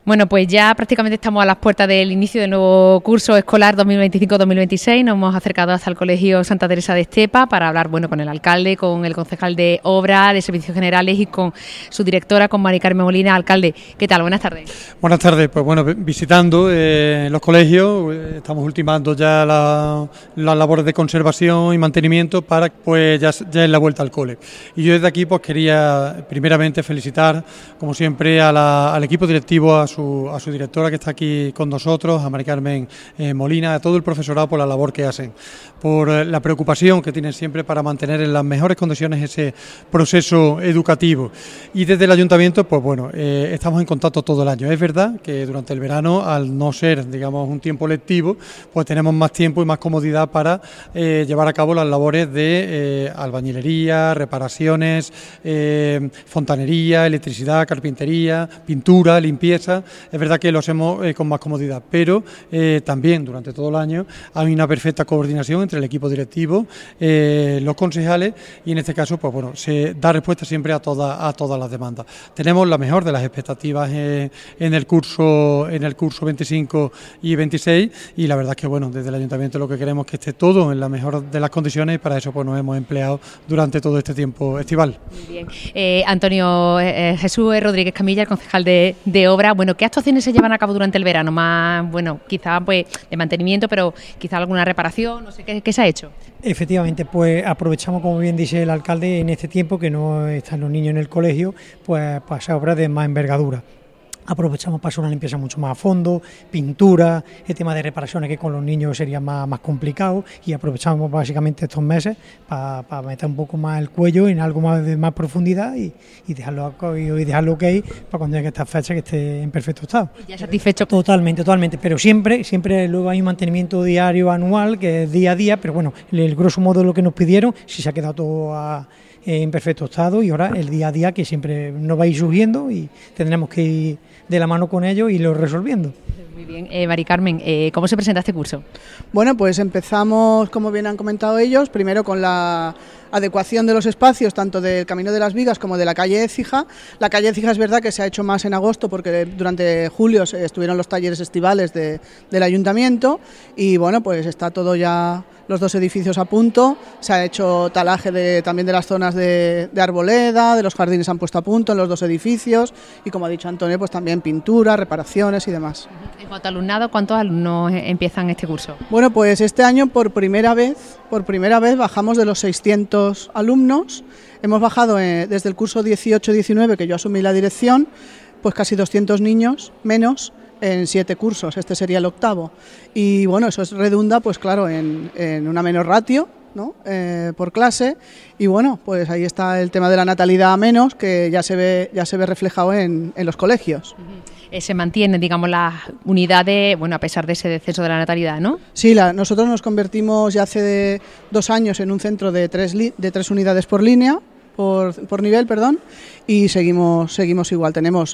Bueno, pues ya prácticamente estamos a las puertas del inicio del nuevo curso escolar 2025-2026. Nos hemos acercado hasta el Colegio Santa Teresa de Estepa para hablar, con el alcalde, con el concejal de Obra, de Servicios Generales y con su directora, con Mari Carmen Molina. Alcalde, ¿qué tal? Buenas tardes. Buenas tardes. Pues bueno, visitando los colegios, estamos ultimando ya las labores de conservación y mantenimiento para pues ya es la vuelta al cole. Y yo desde aquí pues quería primeramente felicitar, como siempre, al equipo directivo, a su directora que está aquí con nosotros, a Mari Carmen Molina, a todo el profesorado por la labor que hacen, por la preocupación que tienen siempre para mantener en las mejores condiciones ese proceso educativo. Y desde el ayuntamiento, pues bueno, estamos en contacto todo el año. Es verdad que durante el verano, al no ser, digamos, un tiempo lectivo, pues tenemos más tiempo y más comodidad para llevar a cabo las labores de albañilería, reparaciones, fontanería, electricidad, carpintería, pintura, limpieza. Es verdad que lo hacemos con más comodidad, pero también durante todo el año hay una perfecta coordinación entre el equipo directivo, los concejales, y en este caso pues bueno, se da respuesta siempre a todas las demandas. Tenemos la mejor de las expectativas en el curso 25 y 26, y la verdad es que bueno, desde el ayuntamiento lo que queremos es que esté todo en la mejor de las condiciones, y para eso pues nos hemos empleado durante todo este tiempo estival. Muy bien. Antonio Jesús Rodríguez Camilla, el concejal de Obra. Bueno, ¿qué actuaciones se llevan a cabo durante el verano? Más, quizá pues de mantenimiento, pero quizá alguna reparación, no sé, ¿qué se ha hecho? Efectivamente, pues aprovechamos, como bien dice el alcalde, en este tiempo que no están los niños en el colegio, pues para hacer obras de más envergadura. Aprovechamos para hacer una limpieza mucho más a fondo, pintura, el tema de reparaciones que con los niños sería más complicado, y aprovechamos básicamente estos meses para meter un poco más el cuello en algo más de más profundidad y dejarlo ok para cuando llegue esta fecha que esté en perfecto estado. ¿Ya satisfecho? Totalmente, pero siempre luego hay un mantenimiento diario, anual, que es día a día, pero bueno, el grosso modo de lo que nos pidieron, si se ha quedado todo en perfecto estado, y ahora el día a día que siempre nos va a ir subiendo y tendremos que ir de la mano con ellos y lo resolviendo. Muy bien. Mari Carmen, ¿cómo se presenta este curso? Bueno, pues empezamos, como bien han comentado ellos, primero con la adecuación de los espacios, tanto del Camino de las Vigas como de la calle Écija. La calle Écija es verdad que se ha hecho más en agosto porque durante julio estuvieron los talleres estivales del ayuntamiento, y bueno, pues está todo ya, los dos edificios a punto. Se ha hecho talaje también de las zonas de arboleda, de los jardines se han puesto a punto en los dos edificios, y como ha dicho Antonio, pues también pintura, reparaciones y demás. En cuanto a alumnado, ¿cuántos alumnos empiezan este curso? Bueno, pues este año por primera vez bajamos de los 600 alumnos. Hemos bajado desde el curso 18-19, que yo asumí la dirección, pues casi 200 niños menos en 7 cursos. Este sería el octavo. Y bueno, eso redunda, pues claro, en una menor ratio, ¿no? Por clase, y bueno, pues ahí está el tema de la natalidad menos, que ya se ve reflejado en los colegios. Se mantiene, digamos, las unidades, a pesar de ese descenso de la natalidad, ¿no? Sí, nosotros nos convertimos ya hace 2 años en un centro de 3 unidades por línea, por nivel, y seguimos igual. Tenemos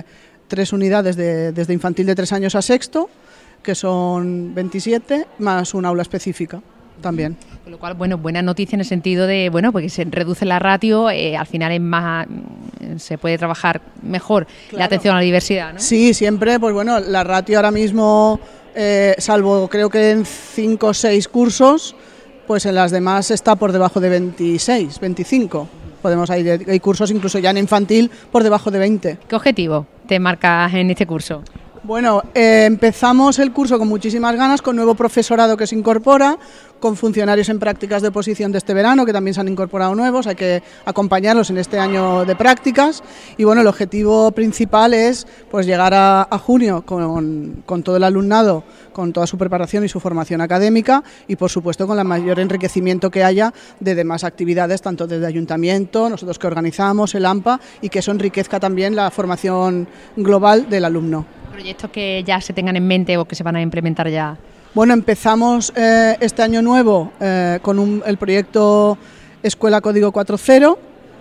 3 unidades desde infantil de 3 años a sexto, que son 27, más un aula específica también. Con lo cual, buena noticia en el sentido de, porque se reduce la ratio, al final es más, se puede trabajar mejor, claro, la atención a la diversidad, ¿no? Sí, siempre, pues bueno, la ratio ahora mismo, salvo creo que en 5 o 6 cursos, pues en las demás está por debajo de 26, 25. Hay cursos incluso ya en infantil por debajo de 20. ¿Qué objetivo te marcas en este curso? Bueno, empezamos el curso con muchísimas ganas, con nuevo profesorado que se incorpora, con funcionarios en prácticas de oposición de este verano, que también se han incorporado nuevos, hay que acompañarlos en este año de prácticas, y bueno, el objetivo principal es pues llegar a junio con todo el alumnado, con toda su preparación y su formación académica, y por supuesto con el mayor enriquecimiento que haya de demás actividades, tanto desde ayuntamiento, nosotros que organizamos, el AMPA, y que eso enriquezca también la formación global del alumno. ¿Proyectos que ya se tengan en mente o que se van a implementar ya? Bueno, empezamos este año nuevo con el proyecto Escuela Código 4.0,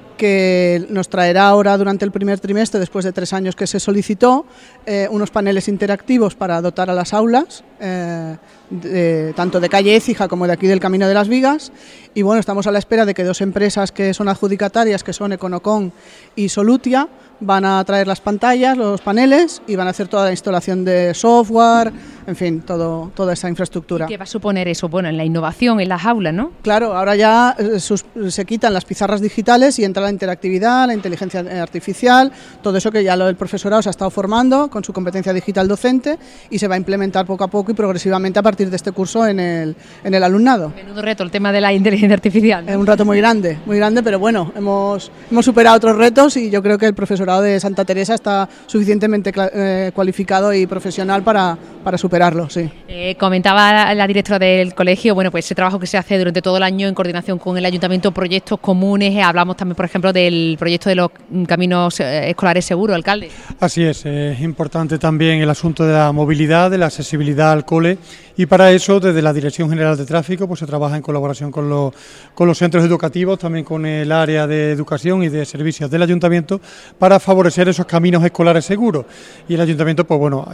que nos traerá ahora durante el primer trimestre, después de 3 años que se solicitó, unos paneles interactivos para dotar a las aulas, tanto de calle Écija como de aquí del Camino de las Vigas, y bueno, estamos a la espera de que 2 empresas que son adjudicatarias, que son Econocom y Solutia, van a traer las pantallas, los paneles y van a hacer toda la instalación de software, en fin, toda esa infraestructura. ¿Y qué va a suponer eso? Bueno, en la innovación, en las aulas, ¿no? Claro, ahora ya se quitan las pizarras digitales y entra la interactividad, la inteligencia artificial, todo eso que ya el profesorado se ha estado formando con su competencia digital docente y se va a implementar poco a poco y progresivamente a partir de este curso en el alumnado. Menudo reto el tema de la inteligencia artificial, ¿no? Es un reto muy grande, pero bueno, hemos superado otros retos y yo creo que el profesorado de Santa Teresa está suficientemente cualificado y profesional para superarlo, sí. Comentaba la directora del colegio, bueno, pues ese trabajo que se hace durante todo el año en coordinación con el ayuntamiento, proyectos comunes, hablamos también, por ejemplo, del proyecto de los caminos escolares seguros, alcalde. Así es importante también el asunto de la movilidad, de la accesibilidad al cole, y para eso desde la Dirección General de Tráfico pues se trabaja en colaboración con los centros educativos, también con el área de educación y de servicios del ayuntamiento para favorecer esos caminos escolares seguros. Y el ayuntamiento pues bueno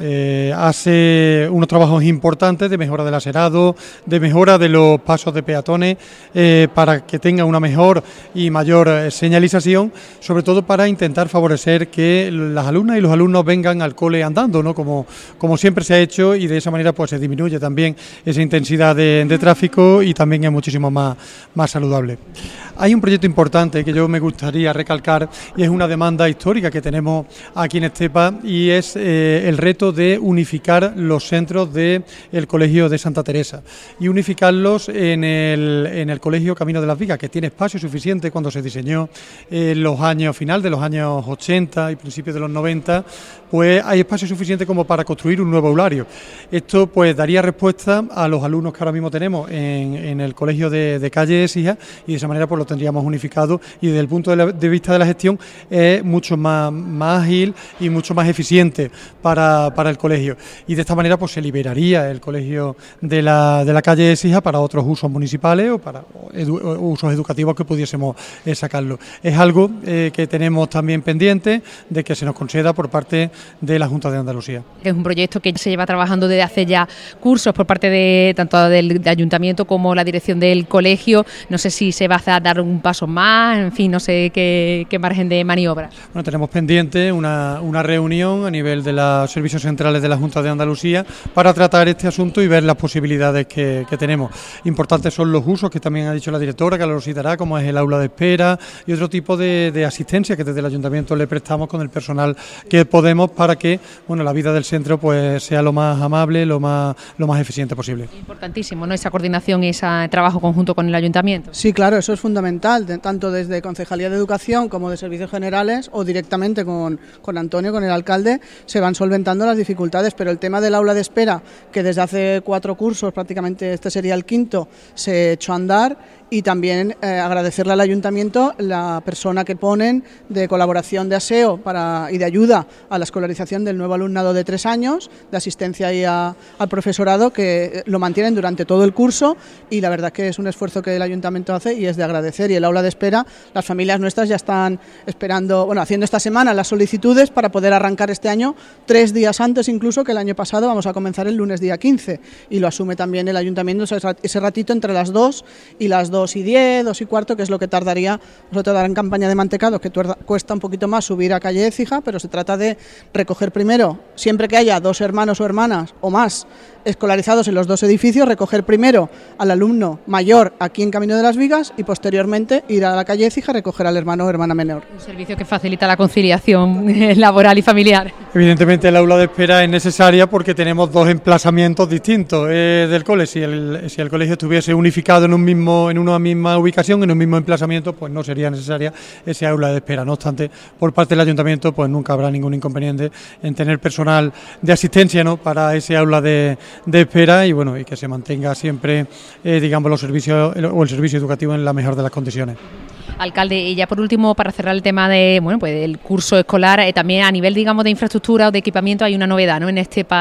hace unos trabajos importantes de mejora del aserado, de mejora de los pasos de peatones para que tenga una mejor y mayor señalización, sobre todo para intentar favorecer que las alumnas y los alumnos vengan al cole andando, ¿no? Como siempre se ha hecho, y de esa manera pues se disminuye también esa intensidad de tráfico y también es muchísimo más saludable. Hay un proyecto importante que yo me gustaría recalcar y es una demanda histórica que tenemos aquí en Estepa y es el reto de unificar los centros del Colegio de Santa Teresa y unificarlos en el Colegio Camino de las Vigas, que tiene espacio suficiente cuando se diseñó en los años final de los años 80 y principios de los 90, pues hay espacio suficiente como para construir un nuevo aulario. Esto pues daría respuesta a los alumnos que ahora mismo tenemos en el colegio de calle Écija y de esa manera pues lo tendríamos unificado y desde el punto de vista de la gestión es mucho más ágil y mucho más eficiente para el colegio y de esta manera pues se liberaría el colegio de la calle Écija para otros usos municipales o para usos educativos que pudiésemos sacarlo. Es algo que tenemos también pendiente de que se nos conceda por parte de la Junta de Andalucía. Es un proyecto que se lleva trabajando desde hace ya cursos por parte de tanto del ayuntamiento como la dirección del colegio. No sé si se va a dar un paso más, en fin, no sé qué margen de maniobra. Bueno, tenemos pendiente una reunión a nivel de los servicios centrales de la Junta de Andalucía para tratar este asunto y ver las posibilidades que tenemos. Importantes son los usos que también ha dicho la directora, que lo citará, como es el aula de espera y otro tipo de asistencia que desde el ayuntamiento le prestamos con el personal que podemos para que bueno la vida del centro pues sea lo más amable, lo más eficiente posible. Importantísimo, ¿no? Esa coordinación y ese trabajo conjunto con el ayuntamiento. Sí, claro, eso es fundamental, tanto desde Concejalía de Educación como de Servicios Generales o directamente con Antonio, con el alcalde, se van solventando las dificultades, pero el tema del aula de espera, que desde hace 4 cursos, prácticamente este sería el 5º, se echó a andar. Y también agradecerle al ayuntamiento la persona que ponen de colaboración de aseo y de ayuda a la escolarización del nuevo alumnado de 3 años, de asistencia ahí al profesorado, que lo mantienen durante todo el curso y la verdad que es un esfuerzo que el ayuntamiento hace y es de agradecer. Y el aula de espera, las familias nuestras ya están esperando, haciendo esta semana las solicitudes para poder arrancar este año 3 días antes incluso que el año pasado. Vamos a comenzar el lunes día 15 y lo asume también el ayuntamiento ese ratito entre las 2 y las 2:10, 2:15, que es lo que tardaría. Nosotros darán campaña de mantecados, que cuesta un poquito más subir a calle Écija, pero se trata de recoger primero, siempre que haya 2 hermanos o hermanas o más escolarizados en los 2 edificios, recoger primero al alumno mayor aquí en Camino de las Vigas y posteriormente ir a la calle Écija a recoger al hermano o hermana menor. Un servicio que facilita la conciliación laboral y familiar. Evidentemente el aula de espera es necesaria porque tenemos 2 emplazamientos distintos del cole. Si el colegio estuviese unificado en una misma ubicación, en un mismo emplazamiento, pues no sería necesaria ese aula de espera. No obstante, por parte del ayuntamiento, pues nunca habrá ningún inconveniente en tener personal de asistencia, ¿no?, para ese aula de espera y bueno, y que se mantenga siempre, digamos, los servicios o el servicio educativo en la mejor de las condiciones. Alcalde, y ya por último, para cerrar el tema del curso escolar, también a nivel, digamos, de infraestructura o de equipaamiento hay una novedad, ¿no?, en este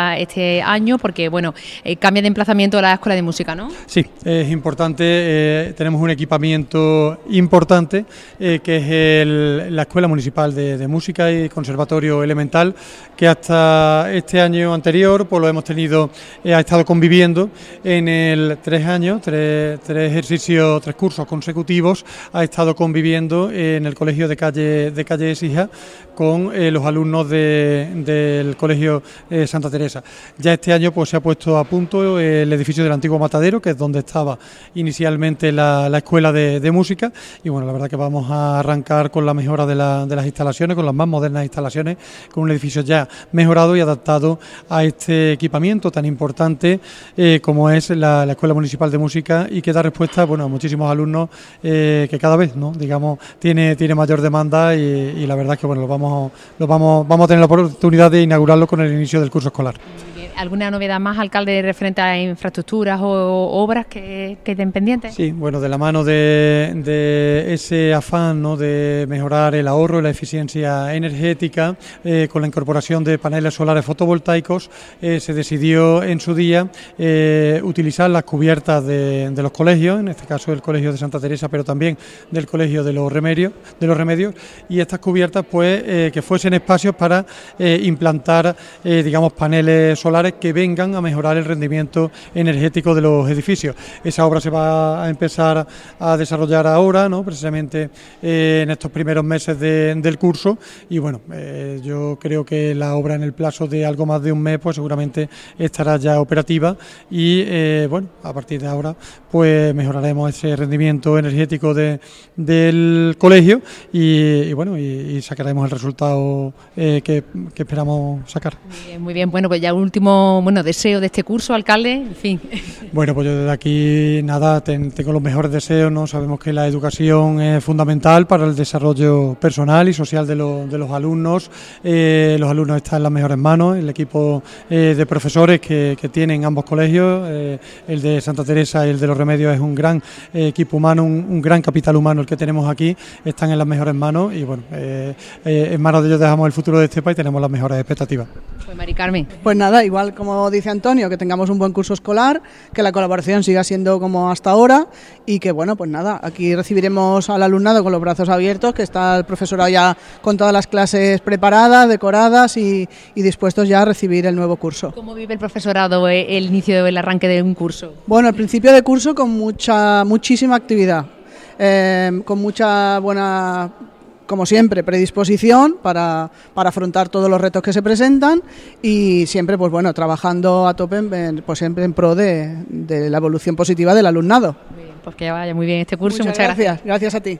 año, porque bueno, cambia de emplazamiento la Escuela de Música, ¿no? Sí, es importante, tenemos un equipamiento importante, que es la Escuela Municipal de Música y Conservatorio Elemental, que hasta este año anterior pues lo hemos tenido, ha estado conviviendo en el 3 años, tres cursos consecutivos, ha estado conviviendo en el colegio de calle Écija con los alumnos del colegio Santa Teresa. Ya este año pues se ha puesto a punto el edificio del antiguo Matadero, que es donde estaba inicialmente la escuela de música, y bueno, la verdad que vamos a arrancar con la mejora de las instalaciones, con las más modernas instalaciones, con un edificio ya mejorado y adaptado a este equipamiento tan importante como es la Escuela Municipal de Música, y que da respuesta, bueno, a muchísimos alumnos que cada vez, ¿no?, digamos, tiene mayor demanda, y la verdad es que bueno, vamos a tener la oportunidad de inaugurarlo con el inicio del curso escolar. ¿Alguna novedad más, alcalde, referente a infraestructuras o obras que estén pendientes? Sí, bueno, de la mano de ese afán, ¿no?, de mejorar el ahorro y la eficiencia energética, con la incorporación de paneles solares fotovoltaicos, se decidió en su día utilizar las cubiertas de los colegios, en este caso el Colegio de Santa Teresa, pero también del Colegio de los Remedios, y estas cubiertas pues que fuesen espacios para implantar digamos paneles solares que vengan a mejorar el rendimiento energético de los edificios. Esa obra se va a empezar a desarrollar ahora, ¿no?, precisamente en estos primeros meses del curso, y bueno, yo creo que la obra en el plazo de algo más de un mes pues seguramente estará ya operativa, y bueno, a partir de ahora pues mejoraremos ese rendimiento energético del colegio, y bueno, y sacaremos el resultado que esperamos sacar. Muy bien, bueno, pues ya un último deseo de este curso, alcalde, en fin. Bueno, pues yo desde aquí nada, tengo los mejores deseos, ¿no? Sabemos que la educación es fundamental para el desarrollo personal y social de los alumnos. Los alumnos están en las mejores manos, el equipo de profesores que tienen ambos colegios, el de Santa Teresa y el de los Remedios, es un gran equipo humano, un gran capital humano el que tenemos aquí, están en las mejores manos, y bueno, en manos de ellos dejamos el futuro de Estepa y tenemos las mejores expectativas. Pues Mari Carmen. Pues nada, igual como dice Antonio, que tengamos un buen curso escolar, que la colaboración siga siendo como hasta ahora, y que bueno, pues nada, aquí recibiremos al alumnado con los brazos abiertos, que está el profesorado ya con todas las clases preparadas, decoradas y dispuestos ya a recibir el nuevo curso. ¿Cómo vive el profesorado el inicio del arranque de un curso? Bueno, el principio de curso con muchísima actividad, con mucha buena, como siempre, predisposición para afrontar todos los retos que se presentan, y siempre pues bueno, trabajando a tope pues siempre en pro de la evolución positiva del alumnado. Bien, pues que vaya muy bien este curso. Muchas gracias. Gracias a ti.